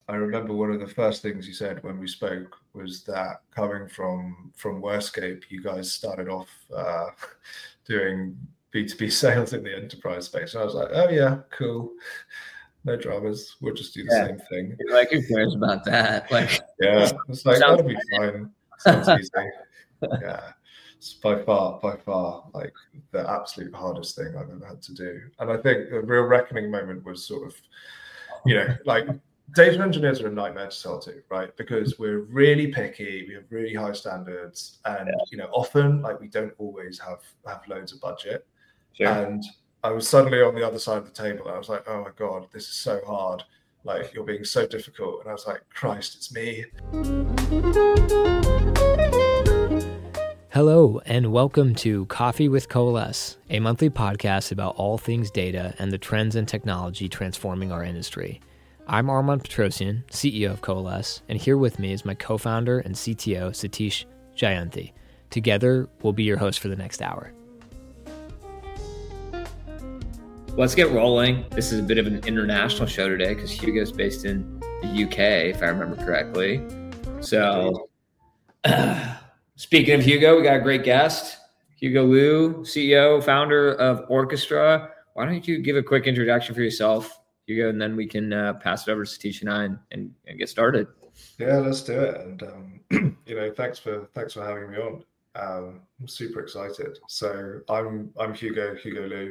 I remember one of the first things you said when we spoke was that coming from Wordscape, you guys started off doing B2B sales in the enterprise space. And I was like, oh yeah, cool. No dramas. We'll just do the same thing. You're like, who cares about that? Like, yeah, it's like, that'll be fine. Sounds easy. Yeah. It's by far, like the absolute hardest thing I've ever had to do. And I think the real reckoning moment was sort of, like data engineers are a nightmare to sell to, right? Because we're really picky, we have really high standards, and often like we don't always have loads of budget. Sure. And I was suddenly on the other side of the table, and I was like, oh my God, this is so hard. Like, you're being so difficult. And I was like, Christ, it's me. Hello, and welcome to Coffee with Coalesce, a monthly podcast about all things data and the trends and technology transforming our industry. I'm Armand Petrosian, CEO of Coalesce, and here with me is my co-founder and CTO, Satish Jayanthi. Together, we'll be your host for the next hour. Let's get rolling. This is a bit of an international show today because Hugo's based in the UK, if I remember correctly. So, speaking of Hugo, we got a great guest, Hugo Liu, CEO, founder of Orchestra. Why don't you give a quick introduction for yourself, Hugo, and then we can pass it over to Satish and I and get started. Yeah, let's do it. And thanks for having me on. I'm super excited. So I'm Hugo Liu.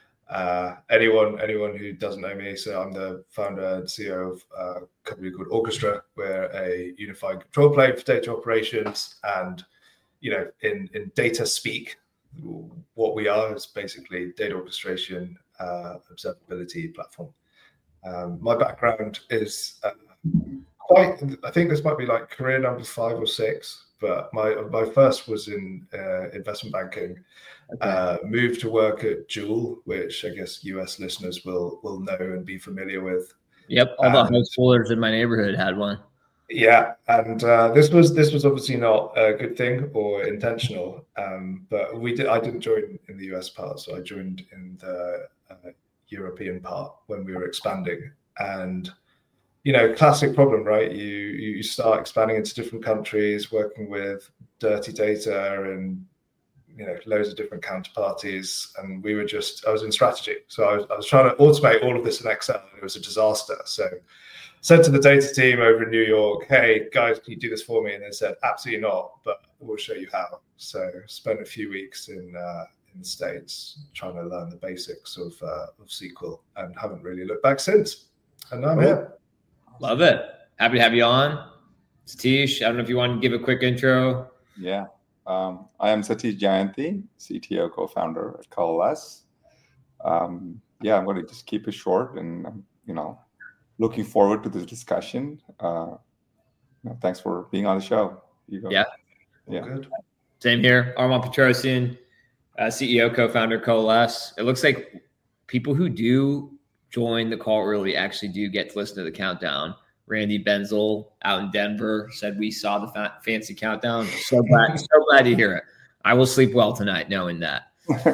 Anyone who doesn't know me, so I'm the founder and CEO of a company called Orchestra. We're a unified control plane for data operations, and in data speak, what we are is basically data orchestration observability platform. My background is I think this might be like career number 5 or 6, but my first was in investment banking. Okay. Moved to work at Joule, which I guess US listeners will know and be familiar with. Yep, all the high schoolers in my neighborhood had one. Yeah, and this was obviously not a good thing or intentional, but I didn't join in the US part, so I joined in the European part when we were expanding. And classic problem, right? You start expanding into different countries, working with dirty data and loads of different counterparties, and I was in strategy, so I was trying to automate all of this in Excel, and it was a disaster. So said to the data team over in New York, hey guys, can you do this for me? And they said, absolutely not, but we'll show you how. So spent a few weeks in the States trying to learn the basics of SQL, and haven't really looked back since. And now I'm here. Love it. Happy to have you on. Satish, I don't know if you want to give a quick intro. Yeah. I am Satish Jayanthi, CTO, co-founder at Coalesce. I'm going to just keep it short, and looking forward to this discussion. Thanks for being on the show. Yeah. Good. Same here. Armand Petrosian, CEO, co-founder, Coalesce. It looks like people who do join the call early actually do get to listen to the countdown. Randy Benzel out in Denver said we saw the fancy countdown. So glad to hear it. I will sleep well tonight knowing that.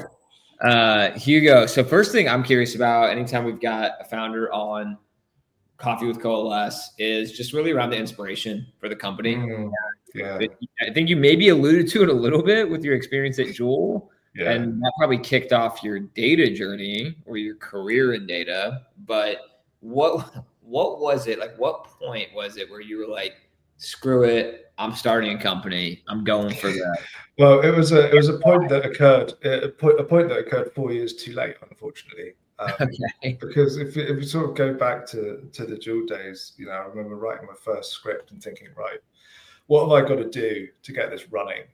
Hugo, so first thing I'm curious about anytime we've got a founder on Coffee with Coalesce is just really around the inspiration for the company. Yeah. I think you maybe alluded to it a little bit with your experience at Joule. Yeah. And that probably kicked off your data journey or your career in data. But what was it? Like, what point was it where you were like, screw it, I'm starting a company, I'm going for that? Well, it was a point that occurred, a point that occurred 4 years too late, unfortunately. Okay. Because if you sort of go back to the Joule days, I remember writing my first script and thinking, right, what have I got to do to get this running?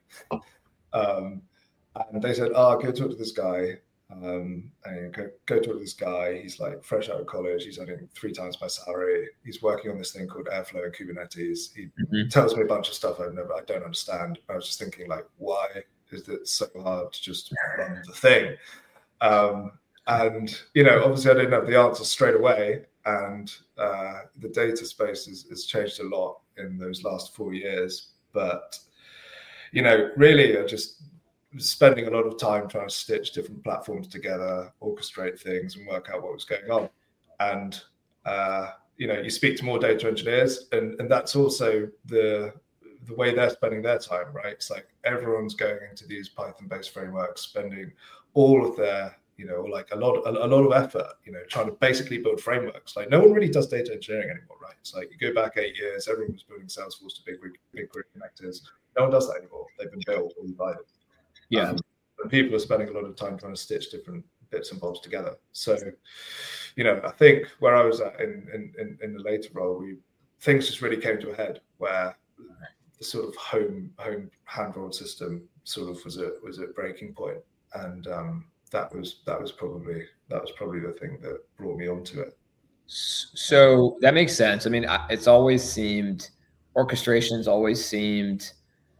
And they said, go talk to this guy. And go talk to this guy. He's like fresh out of college. He's earning 3 times my salary. He's working on this thing called Airflow and Kubernetes. He tells me a bunch of stuff I don't understand. I was just thinking, like, why is it so hard to just run the thing? And obviously I didn't have the answer straight away. And the data space has changed a lot in those last 4 years. But really, I just spending a lot of time trying to stitch different platforms together, orchestrate things, and work out what was going on. And you speak to more data engineers, and that's also the way they're spending their time, right? It's like everyone's going into these Python-based frameworks, spending all of their, like a lot of effort, trying to basically build frameworks. Like no one really does data engineering anymore, right? It's like you go back 8 years, everyone was building Salesforce to BigQuery connectors. No one does that anymore. They've been built or divided. Yeah. And people are spending a lot of time trying to stitch different bits and bobs together. So, I think where I was at in the later role, things just really came to a head where the sort of home hand-rolled system sort of was at breaking point, and that was probably the thing that brought me onto it. So that makes sense. I mean, orchestration's always seemed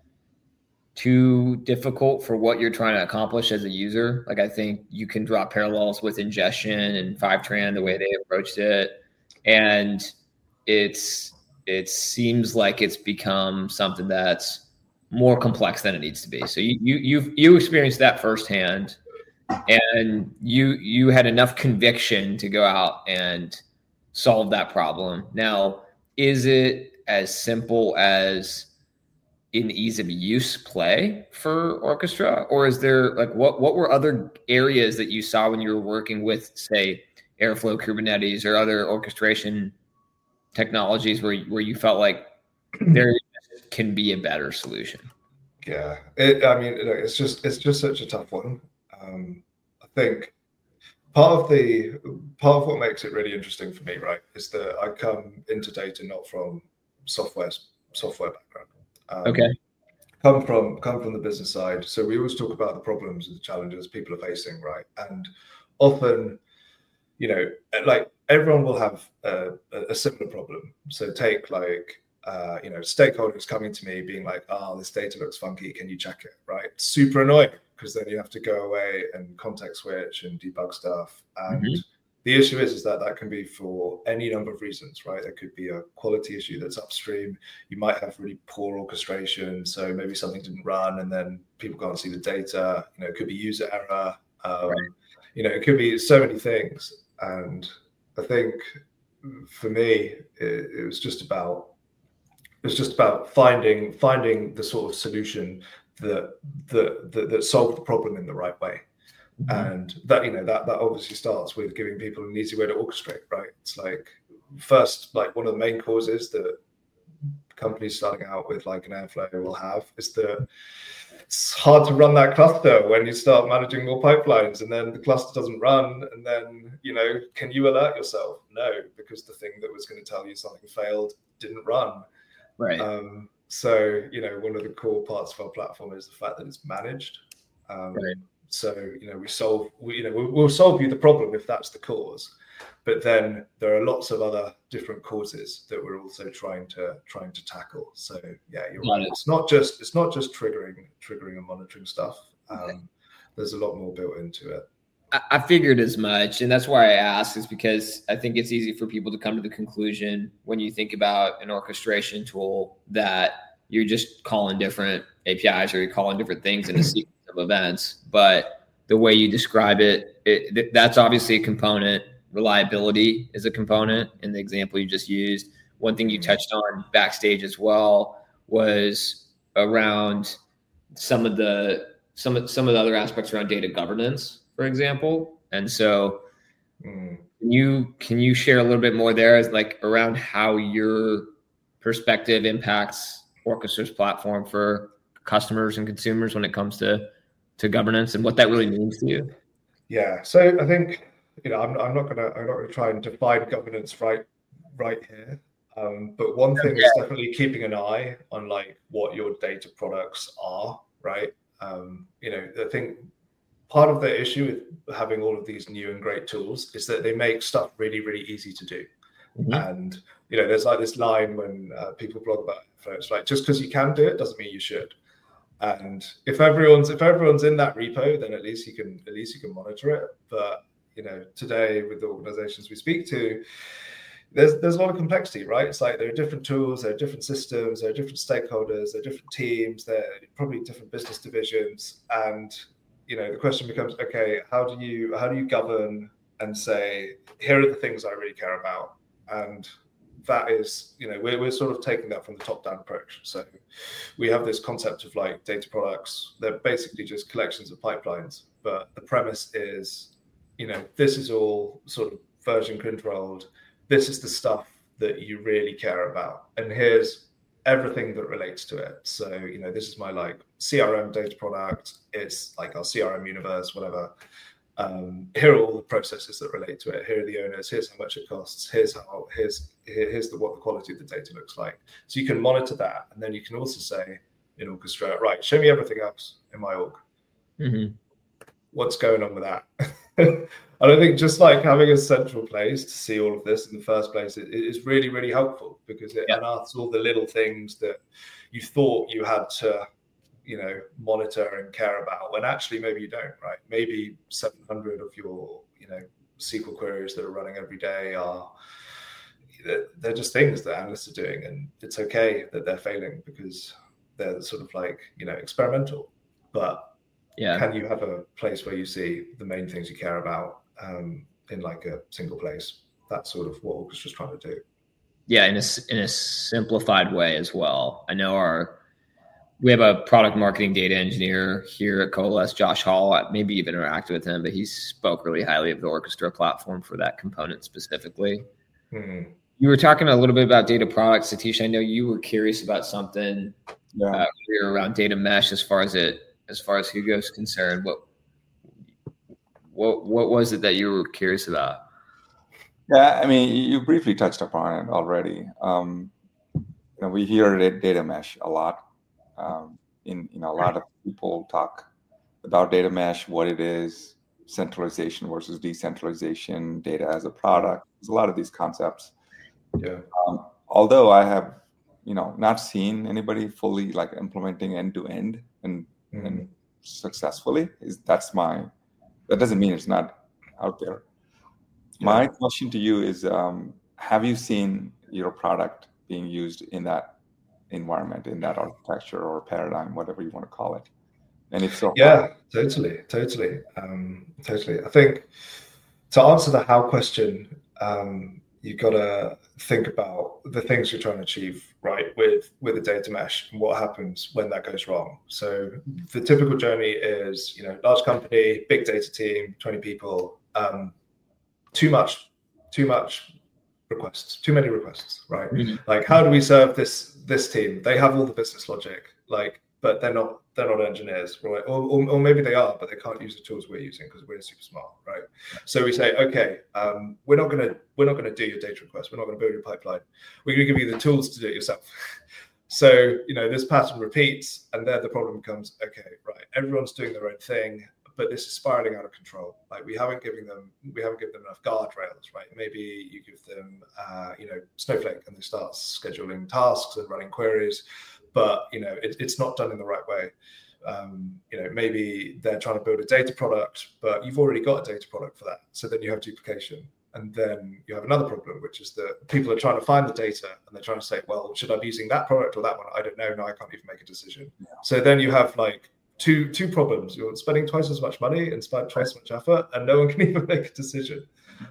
too difficult for what you're trying to accomplish as a user. Like I think you can draw parallels with ingestion and Fivetran, the way they approached it, and it seems like it's become something that's more complex than it needs to be. So you experienced that firsthand, and you had enough conviction to go out and solve that problem. Now, is it as simple as an ease of use play for Orchestra, or is there like what were other areas that you saw when you were working with, say, Airflow, Kubernetes, or other orchestration technologies where you felt like there can be a better solution? Yeah, it's just such a tough one. I think part of what makes it really interesting for me, right, is that I come into data not from software background. Okay. Come from the business side. So we always talk about the problems and the challenges people are facing, right? And often, like everyone will have a similar problem. So take like, stakeholders coming to me being like, this data looks funky. Can you check it? Right? Super annoying because then you have to go away and context switch and debug stuff. And the issue is that can be for any number of reasons, right? There could be a quality issue that's upstream. You might have really poor orchestration. So maybe something didn't run and then people can't see the data. It could be user error. It could be so many things. And I think for me, it was just about finding the sort of solution that solved the problem in the right way. And that obviously starts with giving people an easy way to orchestrate, right? It's like first, like one of the main causes that companies starting out with like an Airflow will have is that it's hard to run that cluster when you start managing more pipelines, and then the cluster doesn't run, and then can you alert yourself? No, because the thing that was going to tell you something failed didn't run. Right. So one of the core parts of our platform is the fact that it's managed. Right. So we'll solve you the problem if that's the cause, but then there are lots of other different causes that we're also trying to tackle. So yeah, you're right. It's not just triggering and monitoring stuff. There's a lot more built into it. I figured as much, and that's why I asked, is because I think it's easy for people to come to the conclusion when you think about an orchestration tool that you're just calling different APIs or you're calling different things in a sequence of events. But the way you describe it, that's obviously a component. Reliability is a component in the example you just used. One thing you touched on backstage as well was around some of the other aspects around data governance, for example. And so can you share a little bit more there, as like around how your perspective impacts Orchestra's platform for customers and consumers when it comes to governance and what that really means to you? Yeah. So I think, I'm not gonna try and define governance right here. But one thing is definitely keeping an eye on like what your data products are, right? I think part of the issue with having all of these new and great tools is that they make stuff really, really easy to do. And there's like this line when people blog about it, it's like, just because you can do it doesn't mean you should. And if everyone's in that repo, then at least you can monitor it. But today with the organizations we speak to, there's a lot of complexity, right? It's like there are different tools, there are different systems, there are different stakeholders, there are different teams, there are probably different business divisions, and the question becomes, okay, how do you govern and say, here are the things I really care about, and that is, we're sort of taking that from the top down approach. So we have this concept of like data products. They're basically just collections of pipelines, but the premise is, this is all sort of version controlled. This is the stuff that you really care about, and here's everything that relates to it. So this is my like CRM data product. It's like our CRM universe, whatever. Here are all the processes that relate to it. Here are the owners. Here's how much it costs. Here's what the quality of the data looks like. So you can monitor that, and then you can also say in Orchestra, right, show me everything else in my org. Mm-hmm. What's going on with that? And I think just like having a central place to see all of this in the first place is really, really helpful, because it unearths all the little things that you thought you had to monitor and care about, when actually maybe you don't, right? Maybe 700 of your, SQL queries that are running every day they're just things that analysts are doing, and it's okay that they're failing because they're sort of like, experimental. But can you have a place where you see the main things you care about in like a single place? That's sort of what Orchestra's trying to do. Yeah, in a simplified way as well. I know we have a product marketing data engineer here at Coalesce, Josh Hall. Maybe you've interacted with him, but he spoke really highly of the Orchestra platform for that component specifically. Mm-hmm. You were talking a little bit about data products, Satish. I know you were curious about something around data mesh as far as Hugo's concerned. What was it that you were curious about? Yeah, I mean, you briefly touched upon it already. We hear data mesh a lot. A lot of people talk about data mesh, what it is, centralization versus decentralization, data as a product. There's a lot of these concepts. Yeah. Although I have, not seen anybody fully like implementing end to end and successfully. That doesn't mean it's not out there. Yeah. My question to you is, have you seen your product being used in that environment, in that architecture or paradigm, whatever you want to call it? And if so, totally. I think to answer the how question, you've got to think about the things you're trying to achieve, right, with a data mesh and what happens when that goes wrong. So the typical journey is, large company, big data team, 20 people, too many requests, right? Mm-hmm. Like, how do we serve this team? They have all the business logic, but they're not engineers, right? Or maybe they are, but they can't use the tools we're using because we're super smart, right? So we say, okay, we're not gonna do your data request. We're not gonna build your pipeline. We're gonna give you the tools to do it yourself. So this pattern repeats, and there the problem becomes, okay, right? Everyone's doing their own thing, but this is spiraling out of control. Like we haven't given them enough guardrails, right? Maybe you give them, Snowflake, and they start scheduling tasks and running queries, but it's not done in the right way. Maybe they're trying to build a data product, but you've already got a data product for that. So then you have duplication, and then you have another problem, which is that people are trying to find the data and they're trying to say, well, should I be using that product or that one? I don't know. No, I can't even make a decision. Yeah. So then you have like two problems. You're spending twice as much money and spend twice as much effort, and no one can even make a decision.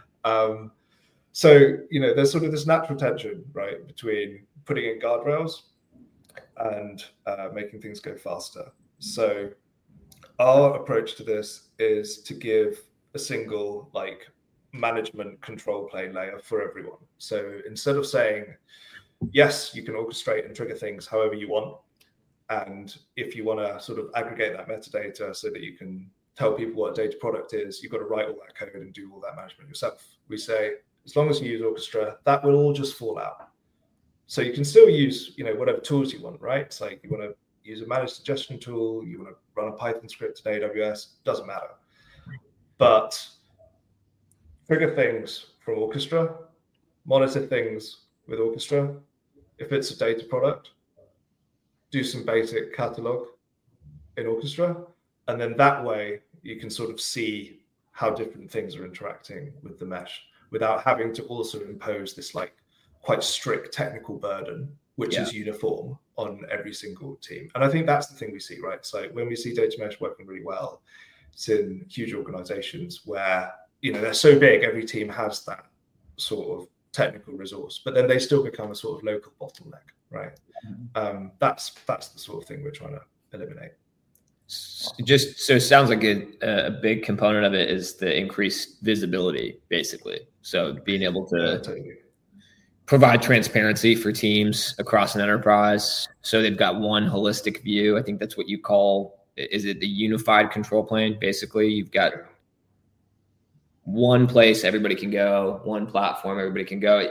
So there's sort of this natural tension, right, between putting in guardrails and making things go faster. So our approach to this is to give a single management control plane layer for everyone. So instead of saying, yes, you can orchestrate and trigger things however you want, and if you want to sort of aggregate that metadata so that you can tell people what a data product is, you've got to write all that code and do all that management yourself. We say, as long as you use Orchestra, that will all just fall out. So you can still use, whatever tools you want, right? It's like you want to use a managed suggestion tool, you want to run a Python script in AWS, doesn't matter. But trigger things from Orchestra, monitor things with Orchestra. If it's a data product, do some basic catalog in Orchestra, and then that way you can sort of see how different things are interacting with the mesh without having to also impose this quite strict technical burden, which is uniform on every single team. And I think that's the thing we see, right? So when we see data mesh working really well, it's in huge organizations where, they're so big, every team has that sort of technical resource, but then they still become a sort of local bottleneck, right? That's the sort of thing we're trying to eliminate. Just so it sounds like a big component of it is the increased visibility, basically. So being able to provide transparency for teams across an enterprise, so they've got one holistic view. I think that's what you call, is it the unified control plane? Basically, you've got one place everybody can go, one platform everybody can go.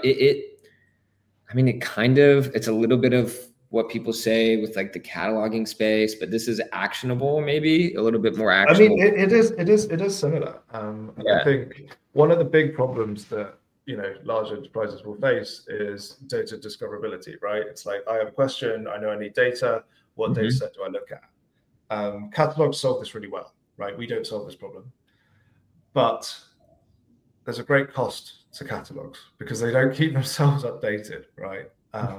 It's a little bit of what people say with like the cataloging space, but this is actionable, maybe a little bit more actionable. I mean, it is similar. I think one of the big problems that large enterprises will face is data discoverability, right? It's like, I have a question, I know I need data. What data set do I look at? Catalogs solve this really well, right? We don't solve this problem, but there's a great cost to catalogs because they don't keep themselves updated, right?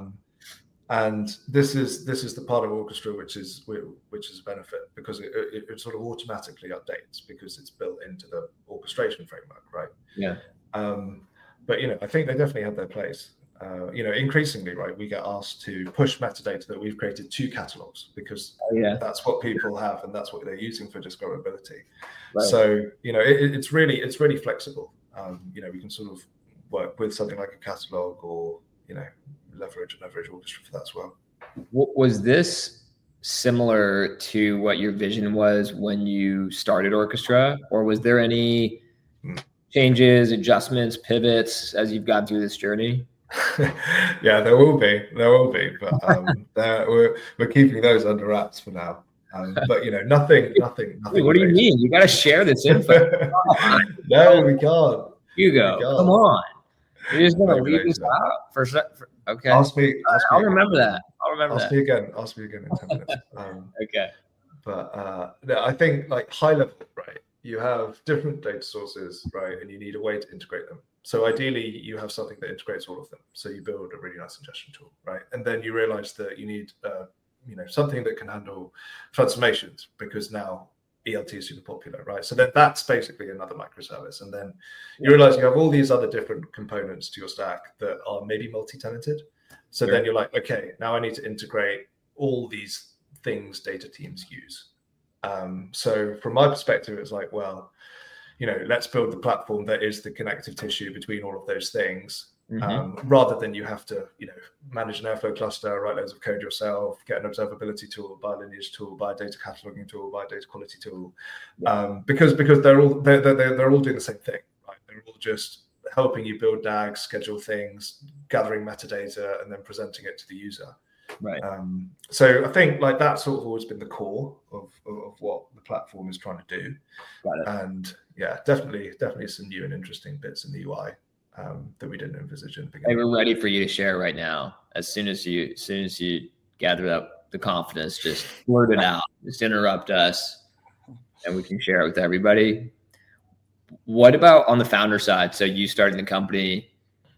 And this is the part of Orchestra which is a benefit, because it sort of automatically updates because it's built into the orchestration framework, right? Yeah. But I think they definitely have their place. Increasingly, right, we get asked to push metadata that we've created to catalogs because that's what people have and that's what they're using for discoverability. Right. So it's really flexible. We can sort of work with something like a catalog, or leverage Orchestra for that as well. Was this similar to what your vision was when you started Orchestra, or was there any changes, adjustments, pivots as you've gone through this journey? Yeah, there will be, but we're keeping those under wraps for now. But nothing. What do you mean? You got to share this info. No, we can't. Hugo, come on. You're just gonna leave this out for okay. Ask me. I'll remember that. Ask me again in 10 minutes. Okay. But I think like high level, right? You have different data sources, right? And you need a way to integrate them. So ideally, you have something that integrates all of them. So you build a really nice ingestion tool, right? And then you realize that you need, something that can handle transformations, because now ELT is super popular, right? So then that's basically another microservice. And then you realize you have all these other different components to your stack that are maybe multi-tenanted. So then you're like, okay, now I need to integrate all these things data teams use. So from my perspective, it's like, well, let's build the platform that is the connective tissue between all of those things, rather than you have to, manage an Airflow cluster, write loads of code yourself, get an observability tool, buy a lineage tool, buy a data cataloging tool, buy a data quality tool, because they're all doing the same thing, right? They're all just helping you build DAGs, schedule things, gathering metadata, and then presenting it to the user. Right. So I think like that's sort of always been the core of what the platform is trying to do. Got it. And yeah, definitely some new and interesting bits in the UI that we didn't envisage in the beginning. Hey, we're ready for you to share right now. As soon as you gather up the confidence, just blurt it out. Just interrupt us, and we can share it with everybody. What about on the founder side? So you started the company.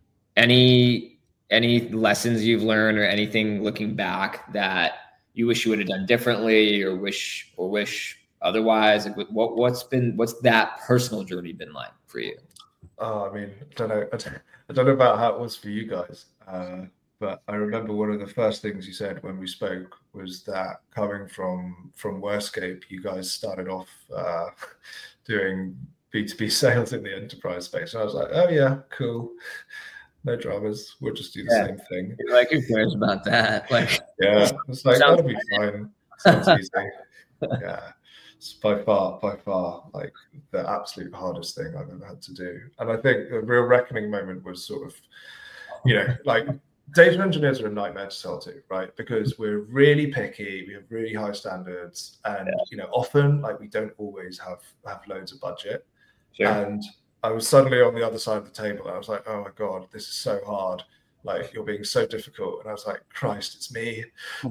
Any lessons you've learned, or anything looking back that you wish you would have done differently, or wish otherwise? Like what's that personal journey been like for you? Oh, I mean, I don't know about how it was for you guys, but I remember one of the first things you said when we spoke was that coming from Worscape, you guys started off doing B2B sales in the enterprise space. And I was like, oh yeah, cool. No dramas. We'll just do the same thing. Like, who cares about that? Like, yeah, it's like, that'll be fine. Sounds easy. Yeah. It's by far like the absolute hardest thing I've ever had to do. And I think the real reckoning moment was sort of, like data engineers are a nightmare to sell to, right? Because we're really picky, we have really high standards, and often like we don't always have loads of budget. Sure. And I was suddenly on the other side of the table, and I was like, oh my God, this is so hard. Like, you're being so difficult. And I was like, Christ, it's me.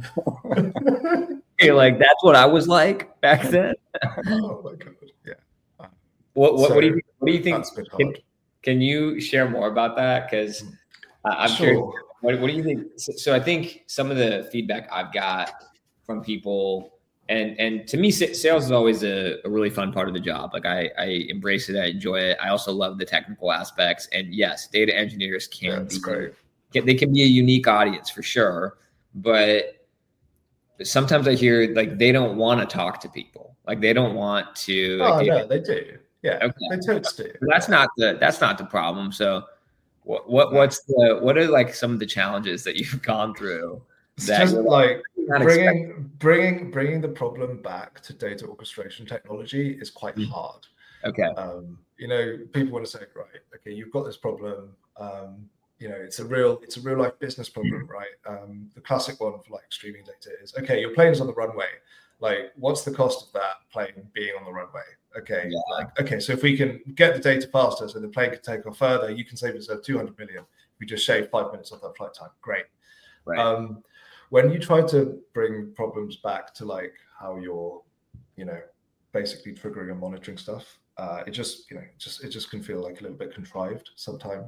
You're like, that's what I was like back then. Oh my God, yeah. What do you think? That's been hard. Can you share more about that? Because I'm sure. What do you think? So I think some of the feedback I've got from people, And to me, sales is always a really fun part of the job. Like I embrace it. I enjoy it. I also love the technical aspects. And yes, data engineers can be great. They can be a unique audience for sure. But sometimes I hear like they don't want to talk to people. Like they don't want to. Oh, no, they do. Yeah, okay. They totes do. That's not the problem. So what are like some of the challenges that you've gone through? It's just like bringing the problem back to data orchestration technology is quite hard. Okay. People want to say, right, okay, you've got this problem. It's a real life business problem, right? The classic one for like streaming data is, okay, your plane's on the runway. Like, what's the cost of that plane being on the runway? Okay, so if we can get the data faster so the plane can take off further, you can save yourself 200 million. We just shave 5 minutes off that flight time. Great. Right. When you try to bring problems back to like how you're, basically triggering and monitoring stuff, it just can feel like a little bit contrived sometimes.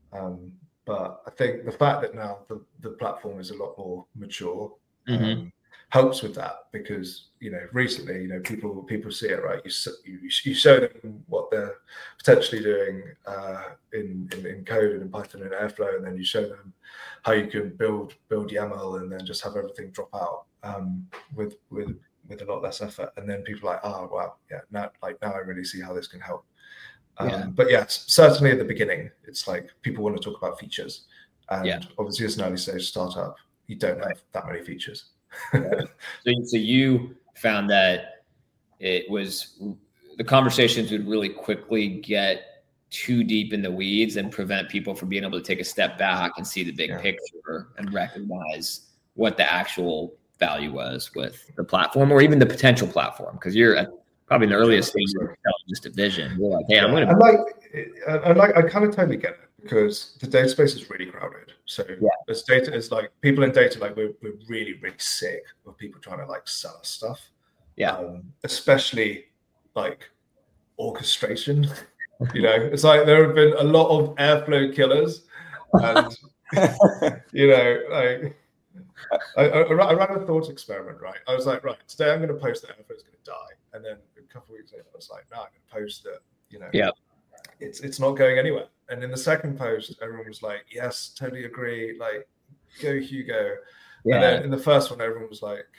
But I think the fact that now the platform is a lot more mature helps with that, because recently people see it, right? You show them what they're potentially doing in code and in Python and Airflow, and then you show them how you can build YAML and then just have everything drop out with a lot less effort, and then people are like, oh wow, yeah, now I really see how this can help. But yes, certainly at the beginning, it's like people want to talk about features, and obviously as an early stage startup, you don't have that many features. So you found that it was the conversations would really quickly get too deep in the weeds and prevent people from being able to take a step back and see the big picture and recognize what the actual value was with the platform, or even the potential platform, because you're at probably in the earliest stage of just a vision. You're like, hey, I'm going to I kind of totally get it, because the data space is really crowded. So as data is like, people in data, like we're really, really sick of people trying to like sell us stuff. Especially like orchestration. It's like there have been a lot of Airflow killers, and like I ran a thought experiment, right? I was like, right, today I'm going to post that Airflow is going to die, and then a couple of weeks later I was like, no, I'm going to post that it's not going anywhere. And in the second post, everyone was like, yes, totally agree, like, go Hugo. And then in the first one, everyone was like,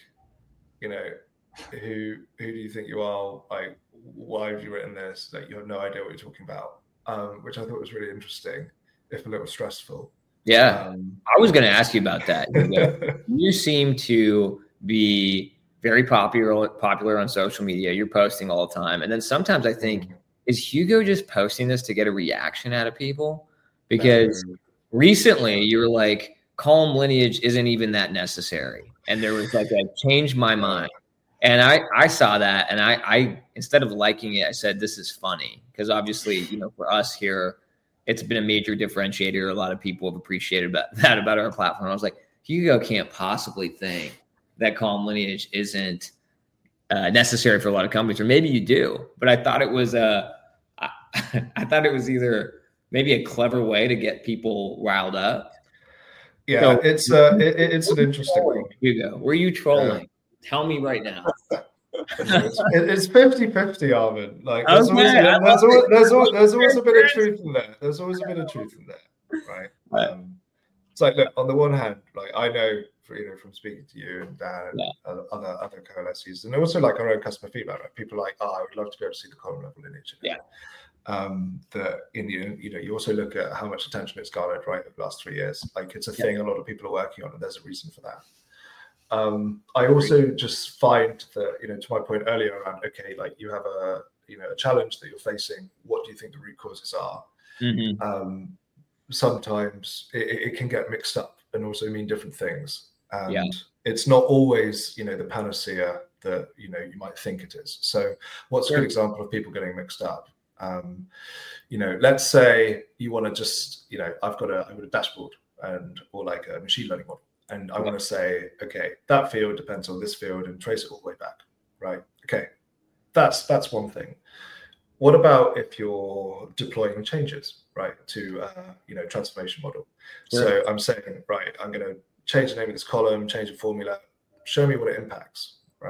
who do you think you are? Like, why have you written this? Like, you have no idea what you're talking about, which I thought was really interesting, if a little stressful. I was going to ask you about that. You seem to be very popular on social media. You're posting all the time. And then sometimes I think, is Hugo just posting this to get a reaction out of people? Because recently you were like, column lineage isn't even that necessary. And there was like a change my mind. And I saw that, and I instead of liking it, I said, this is funny. Because obviously, for us here, it's been a major differentiator. A lot of people have appreciated that about our platform. I was like, Hugo can't possibly think that column lineage isn't necessary for a lot of companies, or maybe you do. But I thought it was I thought it was either maybe a clever way to get people riled up. Yeah, so, it's an interesting one. Hugo, were you trolling? Tell me right now. It's 50-50, Armin. Like there's always a bit of truth in there. There's always a bit of truth in there, right? It's like, look, on the one hand, like I know from speaking to you and Dan and other coalesces, and also like our own customer feedback, right? People are like, I would love to be able to see the column level lineage. That you also look at how much attention it's garnered, right, over the last 3 years. Like it's a thing a lot of people are working on, and there's a reason for that. I also just find that, to my point earlier around, okay, like you have a challenge that you're facing. What do you think the root causes are? Sometimes it can get mixed up and also mean different things. And it's not always, the panacea that, you might think it is. So what's a good example of people getting mixed up? Let's say you want to just, I've got a dashboard or like a machine learning model. And I want to say, okay, that field depends on this field and trace it all the way back, right? Okay, that's one thing. What about if you're deploying changes, right, to transformation model? So I'm saying, right, I'm going to change the name of this column, change the formula, show me what it impacts, right?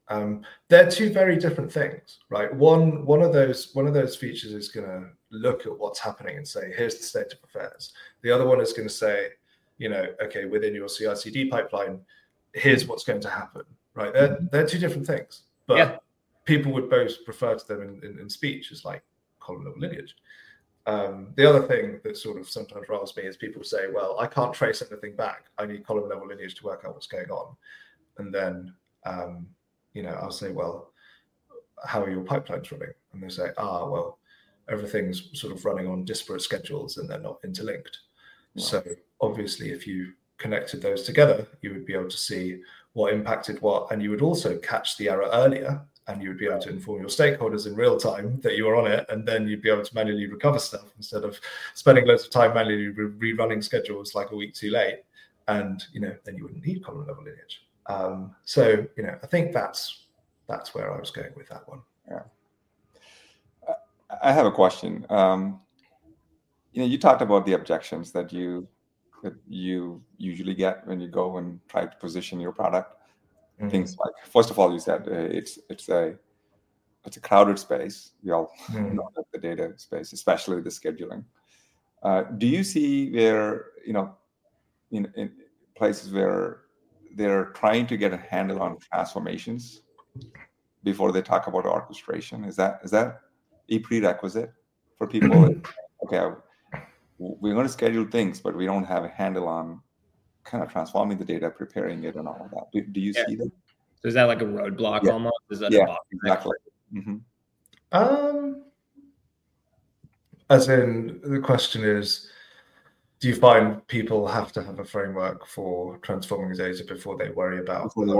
They're two very different things, right? One of those features is going to look at what's happening and say, here's the state of affairs. The other one is going to say, okay, within your CI/CD pipeline, here's what's going to happen, right? They're two different things, but people would both refer to them in speech as like column level lineage. The other thing that sort of sometimes riles me is people say, well, I can't trace anything back. I need column level lineage to work out what's going on. And then, I'll say, well, how are your pipelines running? And they say, well, everything's sort of running on disparate schedules and they're not interlinked. Wow. So obviously, if you connected those together, you would be able to see what impacted what, and you would also catch the error earlier, and you would be able to inform your stakeholders in real time that you were on it, and then you'd be able to manually recover stuff instead of spending loads of time manually rerunning schedules like a week too late, and then you wouldn't need column level lineage. So I think that's where I was going with that one. Yeah. I have a question. You talked about the objections that you usually get when you go and try to position your product. Mm-hmm. Things like, first of all, you said it's a crowded space. We all know that the data space, especially the scheduling. Do you see where in places where they're trying to get a handle on transformations before they talk about orchestration? Is that a prerequisite for people? Okay, we're going to schedule things, but we don't have a handle on kind of transforming the data, preparing it, and all of that. Do you see that? So is that like a roadblock almost? Is that a bottleneck? Exactly. Mm-hmm. As in, the question is, do you find people have to have a framework for transforming data before they worry about It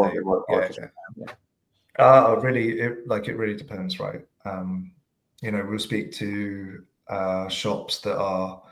really depends, right? We'll speak to shops that are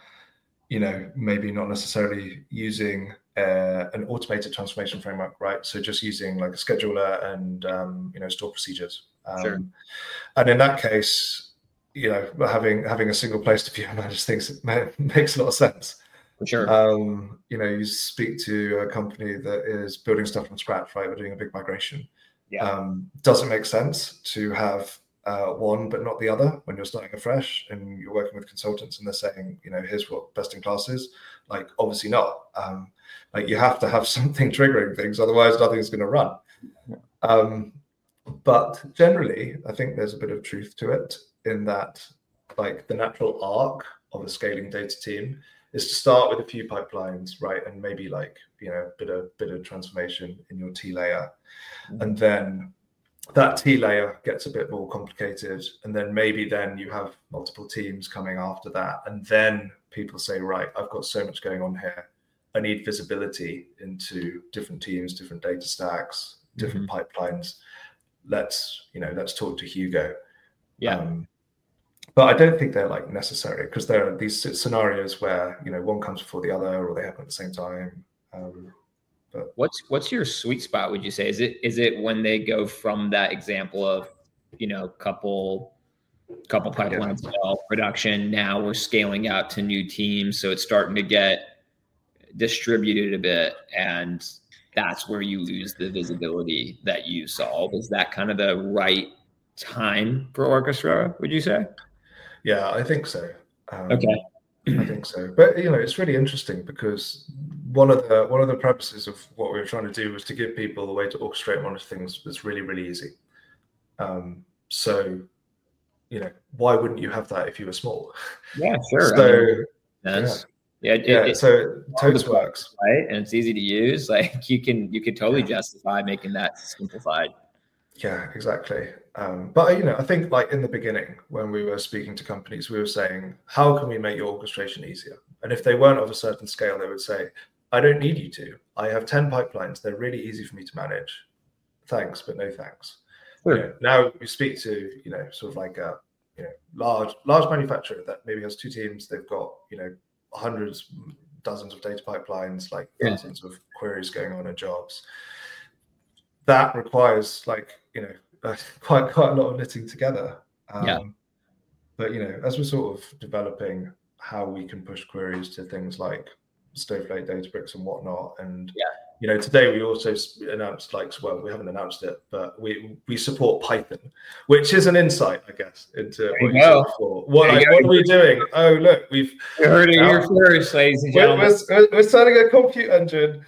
maybe not necessarily using an automated transformation framework, right? So just using like a scheduler and store procedures. Sure. And in that case, having a single place to view and manage things makes a lot of sense. For sure. You speak to a company that is building stuff from scratch, right? We're doing a big migration. Yeah. Doesn't make sense to have one but not the other when you're starting afresh and you're working with consultants and they're saying, here's what best in class is. Like, obviously not. You have to have something triggering things, otherwise nothing's going to run. Yeah. But generally, I think there's a bit of truth to it in that, like, the natural arc of a scaling data team is to start with a few pipelines, right? And maybe like, a bit of transformation in your T layer. Mm-hmm. And then that T layer gets a bit more complicated. And then maybe you have multiple teams coming after that. And then people say, right, I've got so much going on here. I need visibility into different teams, different data stacks, different pipelines. Let's talk to Hugo. Yeah. But I don't think they're like necessary, because there are these scenarios where, one comes before the other or they happen at the same time. But what's your sweet spot, would you say? Is it when they go from that example of, couple pipelines production, now we're scaling out to new teams, so it's starting to get distributed a bit, and that's where you lose the visibility that you solve? Is that kind of the right time for Orchestra, would you say? Yeah, I think so. Okay. I think so. But it's really interesting, because one of the purposes of what we were trying to do was to give people a way to orchestrate and monitor things that's really, really easy. So, why wouldn't you have that if you were small? Yeah, sure. So so it totally works, right? And it's easy to use. Like, you could totally justify making that simplified. Yeah, exactly. But I think, like, in the beginning, when we were speaking to companies, we were saying, how can we make your orchestration easier? And if they weren't of a certain scale, they would say, I don't need you to. I have 10 pipelines. They're really easy for me to manage. Thanks, but no thanks. Sure. Now we speak to, sort of like a large manufacturer that maybe has 2 teams. They've got, hundreds, dozens of data pipelines, like thousands of queries going on in jobs. That requires, like, quite a lot of knitting together. But as we're sort of developing how we can push queries to things like Snowflake, Databricks, and whatnot, and Today we also announced, we haven't announced it, but we support Python, which is an insight, I guess, into what you said before. What are we doing? Oh, look, you heard it here first, ladies and gentlemen. We're starting a compute engine.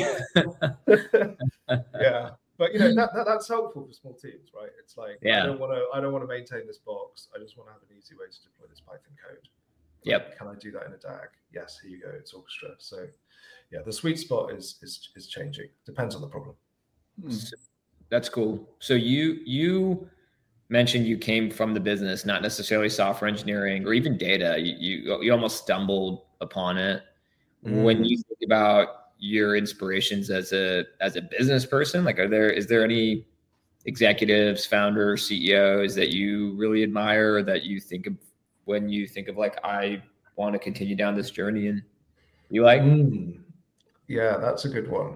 Yeah. But that's helpful for small teams, right? It's like I don't want to maintain this box. I just want to have an easy way to deploy this Python code. Yep. Can I do that in a DAG? Yes, here you go. It's Orchestra. So yeah, the sweet spot is changing. Depends on the problem. That's cool. So you mentioned you came from the business, not necessarily software engineering or even data. You almost stumbled upon it. When you think about your inspirations as a business person, like is there any executives, founders, CEOs that you really admire or that you think of when you think of like, I want to continue down this journey? And you like? Yeah, that's a good one.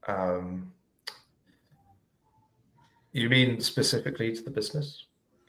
You mean specifically to the business?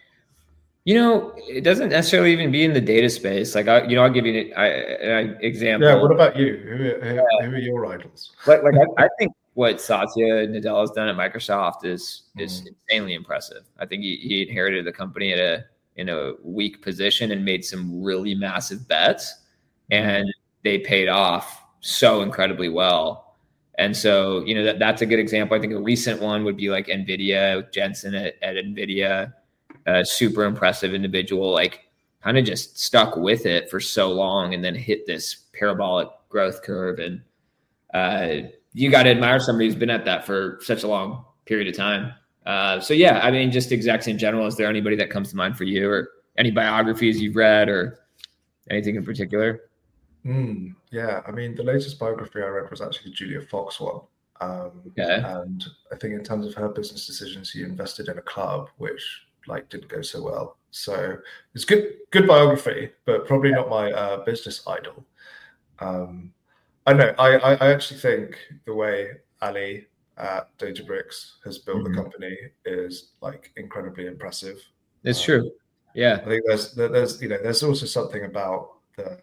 It doesn't necessarily even be in the data space. Like, I'll give you an example. Yeah. What about you? Who are your idols? I think what Satya Nadella has done at Microsoft is insanely impressive. I think he inherited the company in a weak position and made some really massive bets, and they paid off so incredibly well. And so, that's a good example. I think a recent one would be like NVIDIA, Jensen at NVIDIA. Super impressive individual, like kind of just stuck with it for so long and then hit this parabolic growth curve. And you got to admire somebody who's been at that for such a long period of time. So yeah, I mean, just execs in general, is there anybody that comes to mind for you or any biographies you've read or anything in particular? Yeah, I mean, the latest biography I read was actually the Julia Fox one. And I think in terms of her business decisions, she invested in a club, which didn't go so well. So it's good biography, but probably not my business idol. I know. I actually think the way Ali at Databricks has built the company is incredibly impressive. It's true. Yeah. I think there's also something about the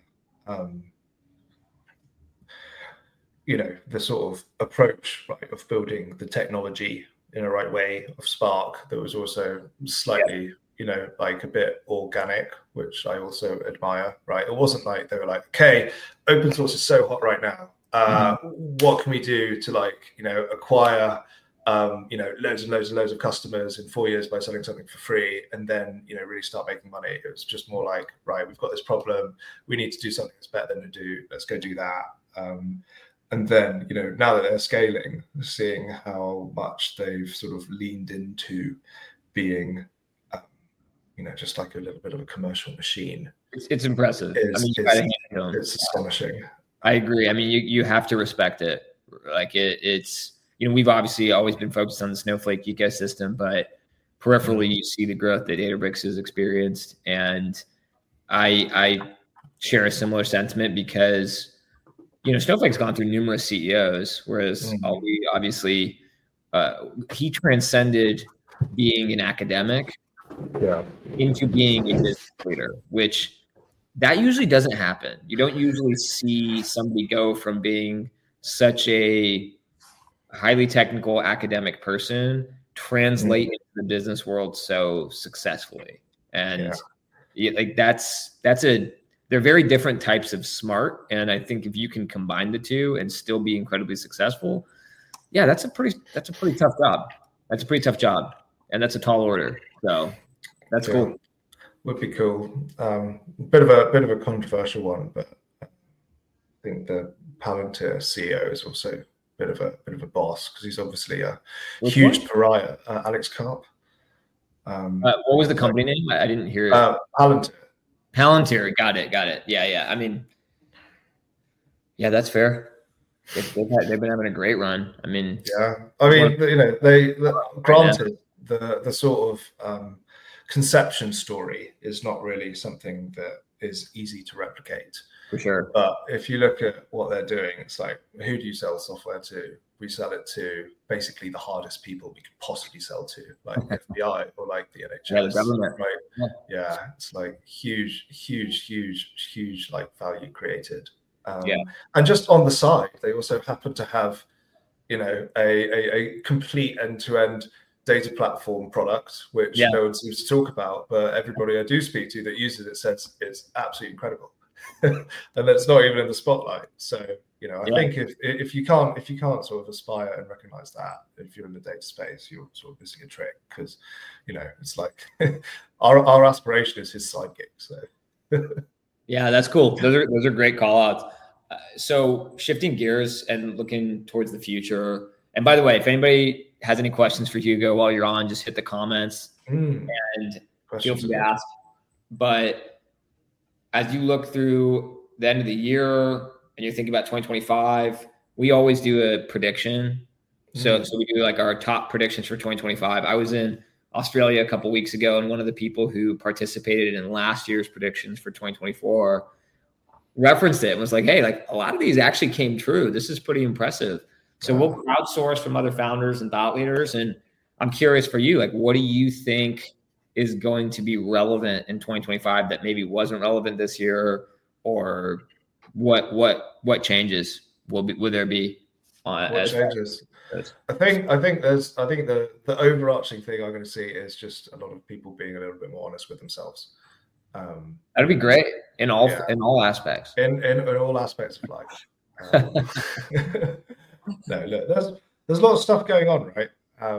the sort of approach, right, of building the technology in a right way of Spark that was also slightly, a bit organic, which I also admire, right? It wasn't like they were like, okay, open source is so hot right now. What can we do to acquire, loads and loads and loads of customers in 4 years by selling something for free and then, really start making money. It was just more like, right, we've got this problem. We need to do something that's better than Hadoop. Let's go do that. And then, now that they're scaling, seeing how much they've sort of leaned into being, just like a little bit of a commercial machine. It's impressive. It's astonishing. I agree. I mean, you have to respect it. Like it's, we've obviously always been focused on the Snowflake ecosystem, but peripherally you see the growth that Databricks has experienced. And I share a similar sentiment because Snowflake's gone through numerous CEOs, whereas Ali, obviously, he transcended being an academic into being a business leader, which that usually doesn't happen. You don't usually see somebody go from being such a highly technical academic person translate into the business world so successfully. And they're very different types of smart. And I think if you can combine the two and still be incredibly successful, that's a pretty tough job. That's a pretty tough job. And that's a tall order. So that's cool. Would be cool. Bit of a controversial one, but I think the Palantir CEO is also a bit of a boss because he's obviously a huge pariah. Alex Karp. What was the company name? I didn't hear it. Palantir. Palantir, got it. Yeah. I mean, that's fair. They've been having a great run. I mean, they granted the sort of conception story is not really something that is easy to replicate. For sure. But if you look at what they're doing, it's like, who do you sell software to? We sell it to basically the hardest people we could possibly sell to, like FBI or like the NHS. The government. Right? Yeah, it's like huge like value created. And just on the side, they also happen to have, a complete end-to-end data platform product, which no one seems to talk about, but everybody I do speak to that uses it says it's absolutely incredible. And that's not even in the spotlight. So, I think if you can't sort of aspire and recognize that, if you're in the data space, you're sort of missing a trick, because, it's like our aspiration is his side gig. So yeah, that's cool. Those are great call outs. So shifting gears and looking towards the future. And by the way, if anybody has any questions for Hugo while you're on, just hit the comments and feel free to ask. But as you look through the end of the year and you're thinking about 2025, we always do a prediction. So we do like our top predictions for 2025. I was in Australia a couple of weeks ago, and one of the people who participated in last year's predictions for 2024 referenced it and was like, hey, like a lot of these actually came true. This is pretty impressive. So we'll crowdsource from other founders and thought leaders. And I'm curious for you, like, what do you think is going to be relevant in 2025 that maybe wasn't relevant this year, or what changes will there be? What changes? I think the overarching thing I'm going to see is just a lot of people being a little bit more honest with themselves. That'd be great in all aspects. In all aspects of life. No, look, there's a lot of stuff going on, right?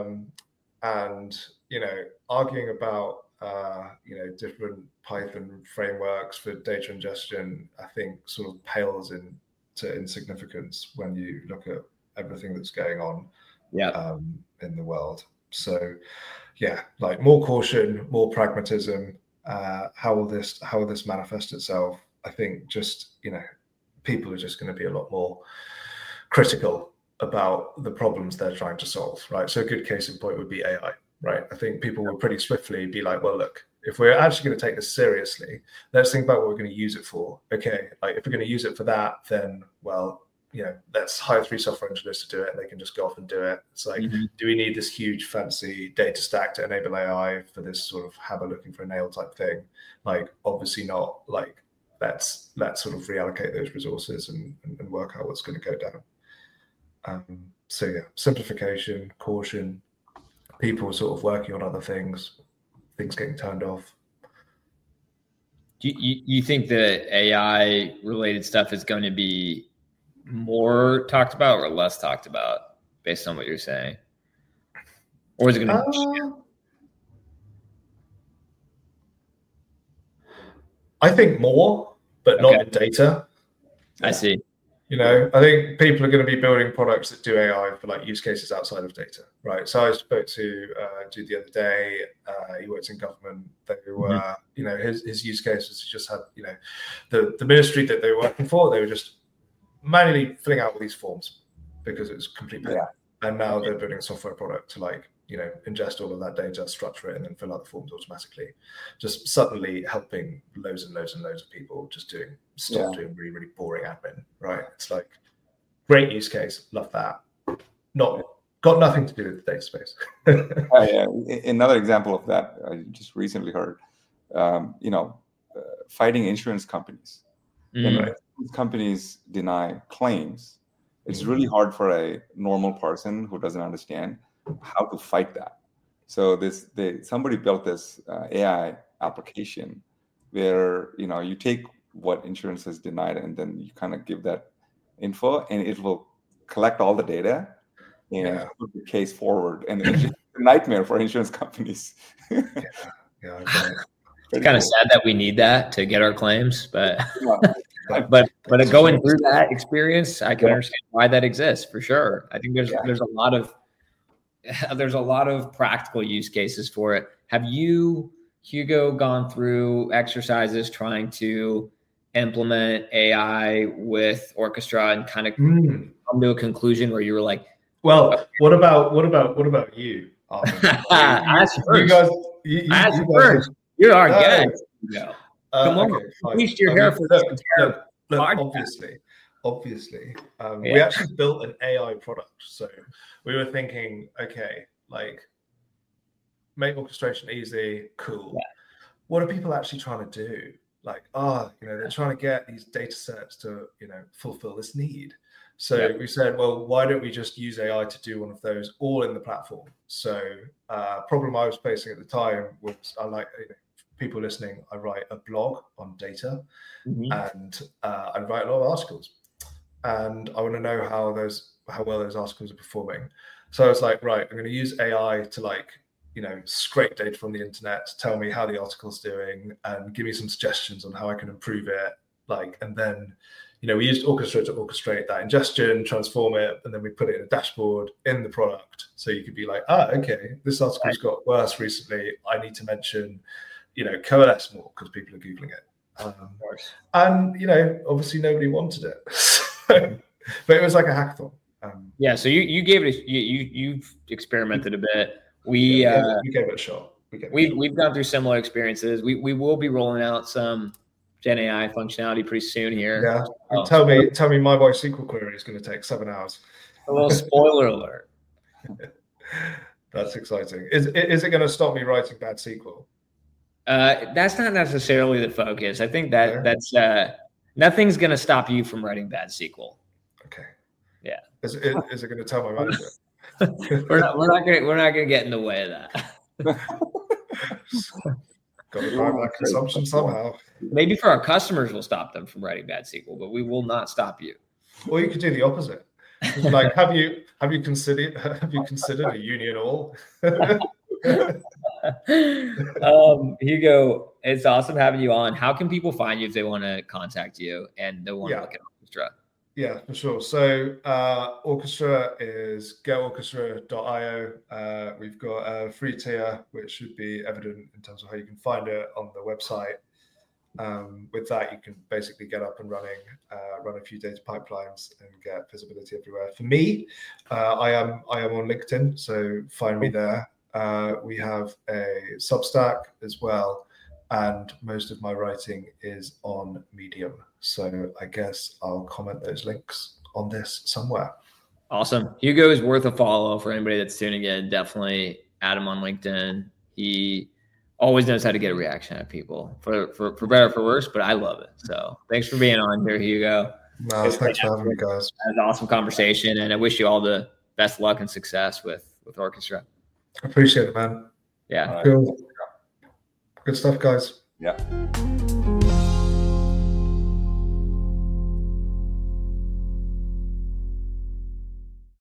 And arguing about different Python frameworks for data ingestion, I think sort of pales into insignificance when you look at everything that's going on in the world. So like more caution, more pragmatism. How will this manifest itself? I think just people are just going to be a lot more critical about the problems they're trying to solve, right? So a good case in point would be AI, right? I think people will pretty swiftly be like, well, look, if we're actually going to take this seriously, let's think about what we're going to use it for. Okay, like if we're going to use it for that, then let's hire 3 software engineers to do it, and they can just go off and do it. It's like, do we need this huge fancy data stack to enable AI for this sort of hammer looking for a nail type thing? Like, obviously not. Like, let's sort of reallocate those resources and work out what's going to go down. Simplification, caution, people sort of working on other things getting turned off. Do you think the AI related stuff is going to be more talked about or less talked about based on what you're saying? Or is it going to I think more, but not in data. I see. I think people are going to be building products that do AI for like use cases outside of data, right? So I spoke to a dude the other day. He works in government. They were, his use case was just had, the ministry that they were working for, they were just manually filling out all these forms because it was completely. And now they're building a software product to like, ingest all of that data, structure it, and then fill out the forms automatically. Just suddenly helping loads and loads and loads of people just doing really, really boring admin, right? It's like, great use case, love that. Got nothing to do with the data space. Another example of that I just recently heard, fighting insurance companies. When companies deny claims, it's really hard for a normal person who doesn't understand how to fight that. So somebody built this AI application where you take what insurance has denied and then you kind of give that info, and it will collect all the data and put the case forward. And it's just a nightmare for insurance companies. It's kind of sad that we need that to get our claims, but but going through that experience, I can understand why that exists for sure. I think there's a lot of practical use cases for it. Have you, Hugo, gone through exercises trying to implement AI with Orchestra and kind of come to a conclusion where you were like, well, what about you? You guys, you're our guest. Come on, bleached your hair for this. Obviously, we actually built an AI product. So we were thinking, okay, like make orchestration easy, cool. Yeah. What are people actually trying to do? Like, they're trying to get these data sets to, fulfill this need. So we said, well, why don't we just use AI to do one of those all in the platform? So problem I was facing at the time was, people listening, I write a blog on data, and I write a lot of articles, and I want to know how well those articles are performing. So I was like, right, I'm going to use AI to scrape data from the internet to tell me how the article's doing and give me some suggestions on how I can improve it. And then, we used Orchestra to orchestrate that ingestion, transform it, and then we put it in a dashboard in the product. So you could be like, okay, this article's got worse recently. I need to mention, Coalesce more because people are Googling it. And, obviously nobody wanted it. But it was like a hackathon. So you gave it, you've experimented a bit. We gave it a shot. We've gone through similar experiences. We will be rolling out some Gen AI functionality pretty soon here. Yeah. Tell me my MySQL query is going to take 7 hours. A little spoiler alert. That's exciting. Is it going to stop me writing bad SQL? That's not necessarily the focus. I think that's nothing's going to stop you from writing bad SQL. Okay. Yeah. Is it going to tell my manager? we're not going to get in the way of that. Got to drive that consumption somehow. Maybe for our customers, we'll stop them from writing bad SQL, but we will not stop you. Or you could do the opposite. Like, have you considered a union all? Hugo, it's awesome having you on. How can people find you if they want to contact you and they want to look at Orchestra? Yeah, for sure. So Orchestra is goorchestra.io. We've got a free tier, which should be evident in terms of how you can find it on the website. With that, you can basically get up and running, run a few data pipelines, and get visibility everywhere. For me, I am on LinkedIn, so find me there. We have a Substack as well, and most of my writing is on Medium. So I guess I'll comment those links on this somewhere. Awesome. Hugo is worth a follow for anybody that's tuning in. Definitely add him on LinkedIn. He always knows how to get a reaction out of people, for better or for worse, but I love it. So thanks for being on here, Hugo. No, thanks for having me, guys. It was an awesome conversation, and I wish you all the best luck and success with Orchestra. I appreciate it, man. Yeah. Cool. Good stuff, guys. Yeah.